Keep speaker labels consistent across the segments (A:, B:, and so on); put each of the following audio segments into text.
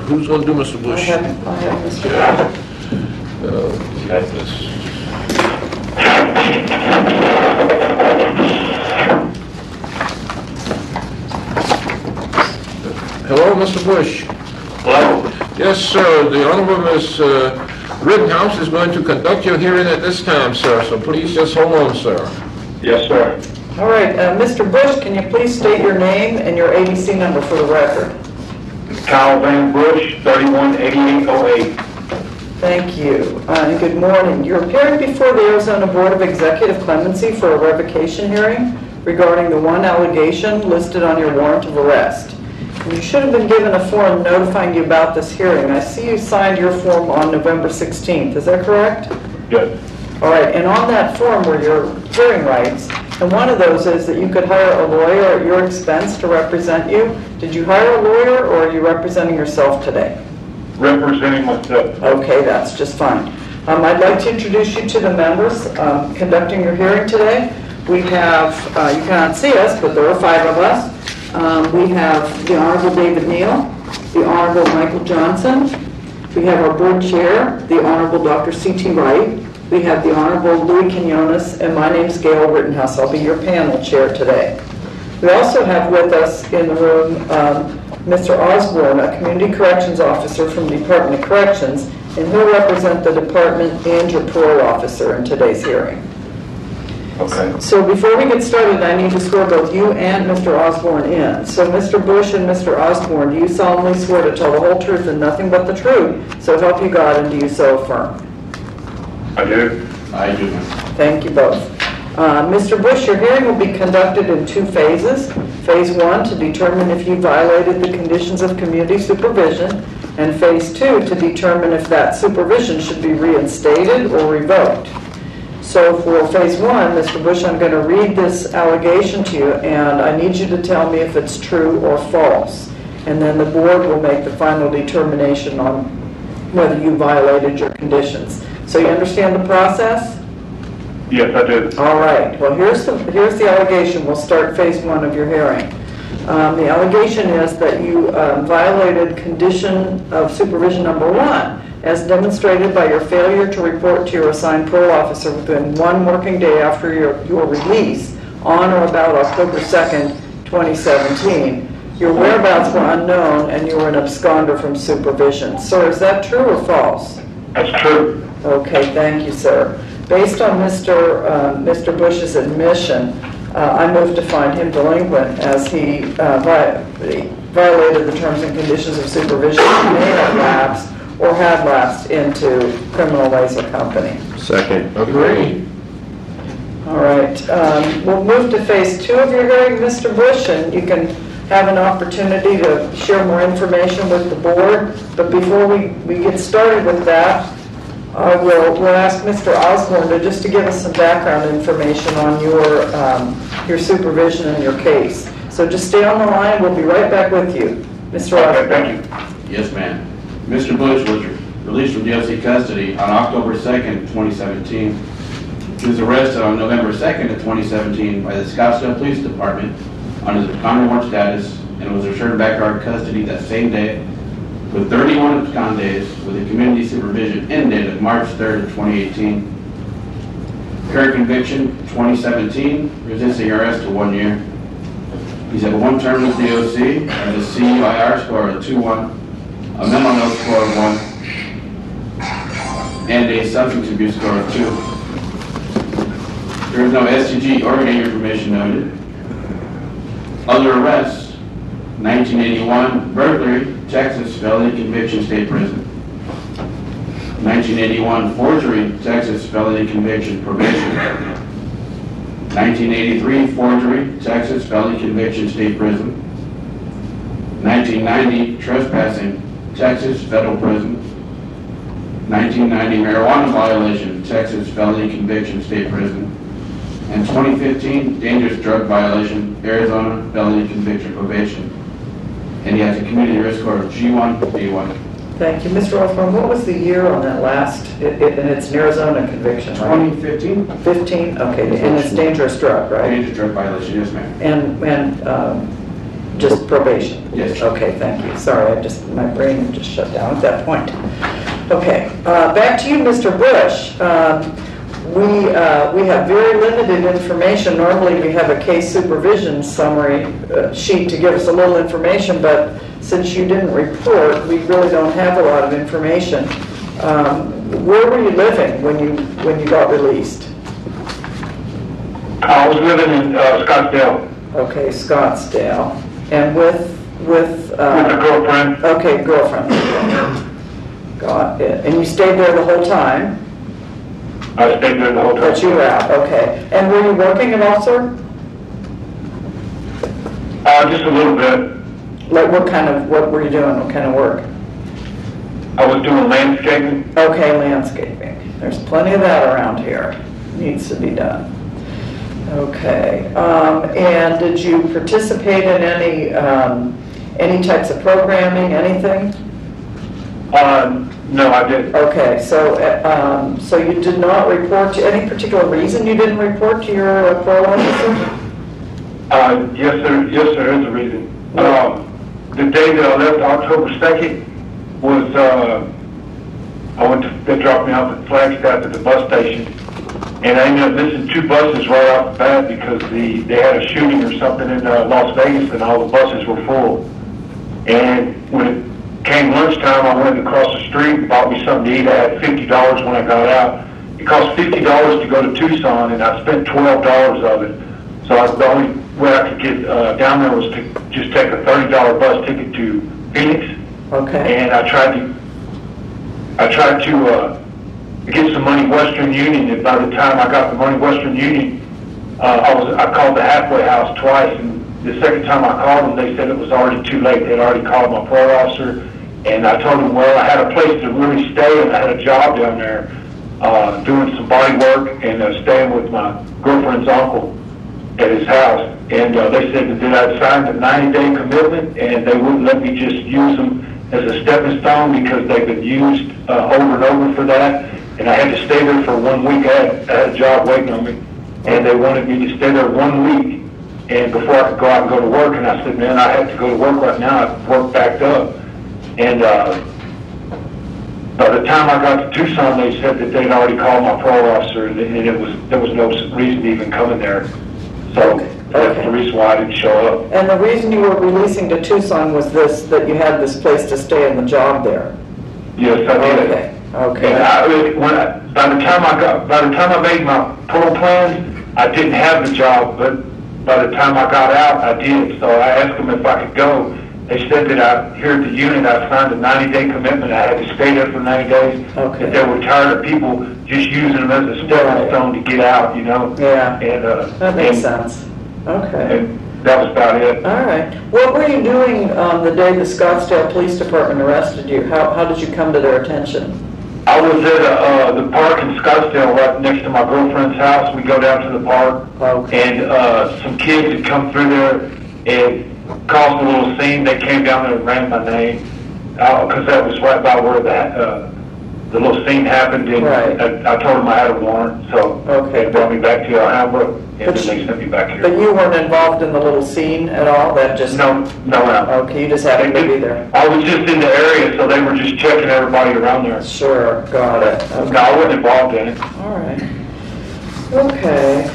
A: Who's going to do Mr. Bush?
B: I have Mr.
A: Hello, Mr. Bush.
C: Hello.
A: Yes, sir. The Honorable Ms. Rittenhouse is going to conduct your hearing at this time, sir. So please just hold on, sir.
C: Yes, sir.
B: All right, Mr. Bush, can you please state your name and your ABC number for the record?
C: Kyle Van Bush, 318808.
B: Thank you, and good morning. You're appearing before the Arizona Board of Executive Clemency for a revocation hearing regarding the one allegation listed on your warrant of arrest. You should have been given a form notifying you about this hearing. I see you signed your form on November 16th. Is that correct?
C: Yes.
B: All right, and on that form were your hearing rights, and one of those is that you could hire a lawyer at your expense to represent you. Did you hire a lawyer, or are you representing yourself today?
C: Representing myself.
B: Okay, that's just fine. I'd like to introduce you to the members conducting your hearing today. We have, you cannot see us, but there are 5 of us. We have the Honorable David Neal, the Honorable Michael Johnson. We have our board chair, the Honorable Dr. C.T. Wright. We have the Honorable Louis Quinones, and my name's Gail Rittenhouse. I'll be your panel chair today. We also have with us in the room Mr. Osborne, a community corrections officer from the Department of Corrections, and he'll represent the department and your parole officer in today's hearing.
C: Okay.
B: So before we get started, I need to swear both you and Mr. Osborne in. So Mr. Bush and Mr. Osborne, do you solemnly swear to tell the whole truth and nothing but the truth, so help you God, and do you so affirm?
C: I do.
D: I do.
B: Thank you both. Mr. Bush, your hearing will be conducted in 2 phases. Phase 1 to determine if you violated the conditions of community supervision, and Phase 2 to determine if that supervision should be reinstated or revoked. So for Phase 1, Mr. Bush, I'm going to read this allegation to you, and I need you to tell me if it's true or false. And then the board will make the final determination on whether you violated your conditions. So you understand the process?
C: Yes, I do.
B: All right. Well, here's the allegation. We'll start Phase 1 of your hearing. The allegation is that you violated condition of supervision number 1, as demonstrated by your failure to report to your assigned parole officer within 1 working day after your release on or about October 2nd, 2017. Your whereabouts were unknown and you were an absconder from supervision. Sir, is that true or false?
C: That's true.
B: Okay, thank you, sir. Based on Mr. Bush's admission, I move to find him delinquent as he violated the terms and conditions of supervision and may have lapsed or had lapsed into criminal ways or company.
D: Second.
A: Agree.
B: All right. We'll move to Phase 2 of your hearing, Mr. Bush, and you can have an opportunity to share more information with the board. But before we get started with that, we'll ask Mr. Osborne just to give us some background information on your supervision and your case. So just stay on the line. We'll be right back with you. Mr. Osborne.
C: Okay, thank you.
D: Yes, ma'am. Mr. Bush was released from DOC custody on October 2nd, 2017. He was arrested on November 2nd of 2017 by the Scottsdale Police Department under the abscond warrant status and was returned back to our custody that same day with 31 abscond days with a community supervision end date of March 3rd of 2018. Current conviction, 2017, resisting arrest to 1 year. He's had 1 term with DOC, has a CUIR score of 2-1, a mental note score of 1, and a substance abuse score of 2. There is no STG or gang information noted. Other arrests, 1981, burglary, Texas, felony conviction, state prison. 1981, forgery, Texas, felony conviction, probation. 1983, forgery, Texas, felony conviction, state prison. 1990, trespassing, Texas, federal prison. 1990, marijuana violation, Texas, felony conviction, state prison. And 2015, dangerous drug violation, Arizona, felony conviction, probation. And he has a community risk score of G1, B1.
B: Thank you. Mr. Osborne, what was the year on that last, and it's an Arizona conviction, right?
D: 2015,
B: 15? Okay, and it's dangerous drug, right?
D: dangerous drug violation, yes, ma'am.
B: And Just probation?
D: Yes.
B: Okay, thank you. Sorry, my brain just shut down at that point. Okay, back to you, Mr. Bush. We have very limited information. Normally, we have a case supervision summary sheet to give us a little information, but since you didn't report, we really don't have a lot of information. Where were you living when you got released?
C: I was living in Scottsdale
B: Okay, Scottsdale. And with
C: with a girlfriend.
B: okay, girlfriend. Got it. And you stayed there the whole time
C: I stayed there the whole time.
B: that you were out? Okay. And were you working at all, sir?
C: Just a little bit.
B: Like what were you doing? What kind of work?
C: I was doing landscaping.
B: Okay, landscaping. There's plenty of that around here. Needs to be done. Okay. And did you participate in any types of programming, anything?
C: No, I didn't.
B: Okay, so you did not report to any particular reason you didn't report to your parole officer?
C: Yes, there is a reason. The day that I left, October 2nd, was, they dropped me off at Flagstaff at the bus station. And I ended up missing 2 buses right off the bat because they had a shooting or something in Las Vegas and all the buses were full. And when it came lunchtime, I went across the street and bought me something to eat. I had $50 when I got out. It cost $50 to go to Tucson, and I spent $12 of it. So the only way I could get down there was to just take a $30 bus ticket to Phoenix.
B: Okay.
C: And I tried to get some money Western Union, and by the time I got the money Western Union, I called the halfway house twice, and the second time I called them, they said it was already too late. They'd already called my parole officer, and I told them, well, I had a place to really stay, and I had a job down there doing some body work and staying with my girlfriend's uncle at his house. And they said that I'd signed a 90-day commitment, and they wouldn't let me just use them as a stepping stone because they've been used over and over for that. And I had to stay there for 1 week. I had a job waiting on me, and they wanted me to stay there 1 week and before I could go out and go to work. And I said, man, I have to go to work right now. I've worked backed up. And by the time I got to Tucson, they said that they'd already called my parole officer, and there was no reason to even coming there. So that's the reason why I didn't show up.
B: And the reason you were releasing to Tucson was that you had this place to stay in the job there?
C: Yes, I did.
B: Okay. Okay.
C: And by the time I made my parole plans, I didn't have the job, but by the time I got out, I did. So I asked them if I could go. They said that here at the unit, I signed a 90-day commitment. I had to stay there for 90 days.
B: Okay.
C: That they were tired of people just using them as a stepping stone to get out, you know?
B: Yeah.
C: And,
B: That makes sense. Okay.
C: And that was about it.
B: All right. What were you doing on the day the Scottsdale Police Department arrested you? How did you come to their attention?
C: I was at the park in Scottsdale right next to my girlfriend's house. We go down to the park,
B: Okay.
C: and some kids had come through there and caused a little scene. They came down there and ran my name because that was right by where the little scene happened. And
B: Right.
C: I told them I had a warrant, so
B: Okay.
C: they brought me back to Alhambra, and
B: But
C: then they sent me back here.
B: But you weren't involved in the little scene at all? That just...
C: No.
B: Okay, you just happened to be there.
C: I was just in the area, so they were just checking everybody around there.
B: Sure, got it. Okay.
C: No, I wasn't involved in it.
B: All right. Okay.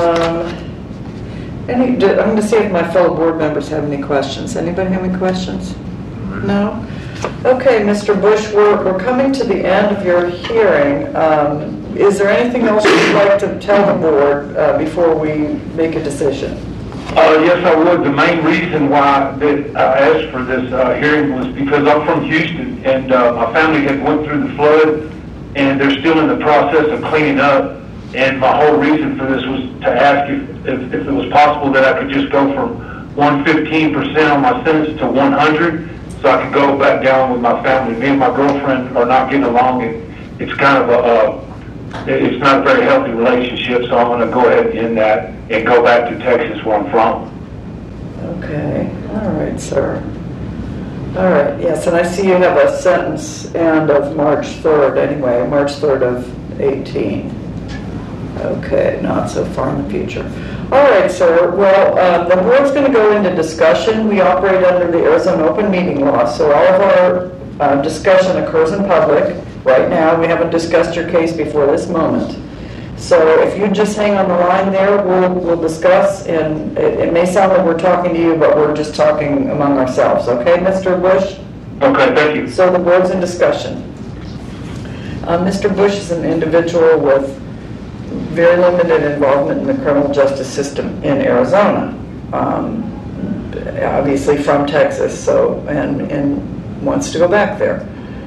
B: I'm going to see if my fellow board members have any questions. Anybody have any questions? No? Okay, Mr. Bush, we're coming to the end of your hearing. Is there anything else you'd like to tell the board before we make a decision?
C: Yes, I would. The main reason why that I asked for this hearing was because I'm from Houston, and my family had went through the flood, and they're still in the process of cleaning up. And my whole reason for this was to ask if it was possible that I could just go from 115% on my sentence to 100, so I could go back down with my family. Me and my girlfriend are not getting along, and it's kind of it's not a very healthy relationship, so I'm going to go ahead and end that and go back to Texas where I'm from.
B: Okay, all right, sir. All right, yes, and I see you have a sentence end of March 3rd anyway, March 3rd of 18. Okay, not so far in the future. All right, sir. Well, the board's going to go into discussion. We operate under the Arizona Open Meeting Law, so all of our discussion occurs in public. Right now, we haven't discussed your case before this moment. So if you just hang on the line there, we'll discuss, and it may sound like we're talking to you, but we're just talking among ourselves, okay, Mr. Bush?
C: Okay, thank you.
B: So the board's in discussion. Mr. Bush is an individual with very limited involvement in the criminal justice system in Arizona. Obviously from Texas, so and wants to go back there.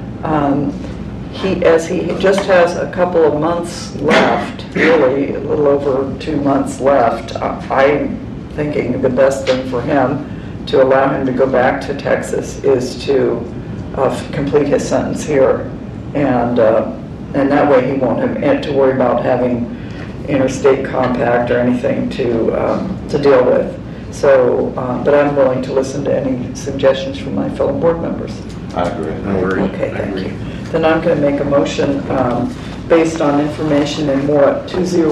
B: He just has a couple of months left, really a little over 2 months left. I'm thinking the best thing for him to allow him to go back to Texas is to complete his sentence here, and that way he won't have to worry about having interstate compact or anything to deal with. So, but I'm willing to listen to any suggestions from my fellow board members.
D: I agree. No worries.
B: Okay, thank you. Then I'm going to make a motion based on information in MORT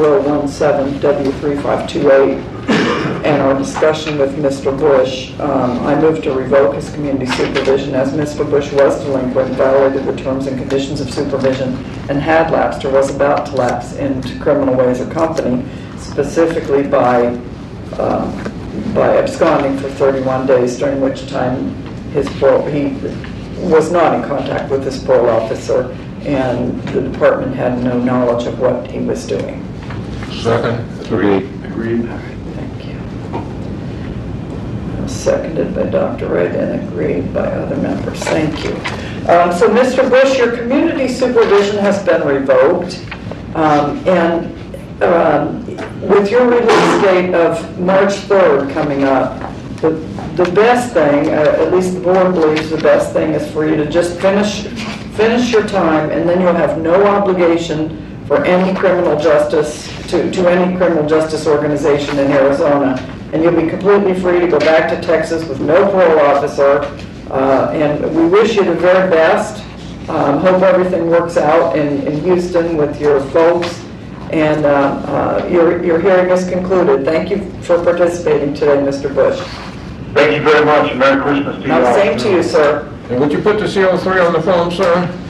B: 2017W3528 and our discussion with Mr. Bush. I move to revoke his community supervision as Mr. Bush was delinquent, violated the terms and conditions of supervision, and had lapsed or was about to lapse into criminal ways of company, specifically by absconding for 31 days, during which time he was not in contact with his parole officer, and the department had no knowledge of what he was doing.
A: Second.
D: Agreed.
B: Thank you. Seconded by Dr. Wright and agreed by other members. Thank you. So, Mr. Bush, your community supervision has been revoked, and with your release date of March 3rd coming up, the best thing, at least the board believes the best thing, is for you to just finish your time, and then you'll have no obligation for any criminal justice, to any criminal justice organization in Arizona. And you'll be completely free to go back to Texas with no parole officer. And we wish you the very best. Hope everything works out in Houston with your folks. And your hearing is concluded. Thank you for participating today, Mr. Bush.
C: Thank you very much, and Merry Christmas to you all.
B: Same to you, sir.
A: And would you put the CO3 on the phone, sir?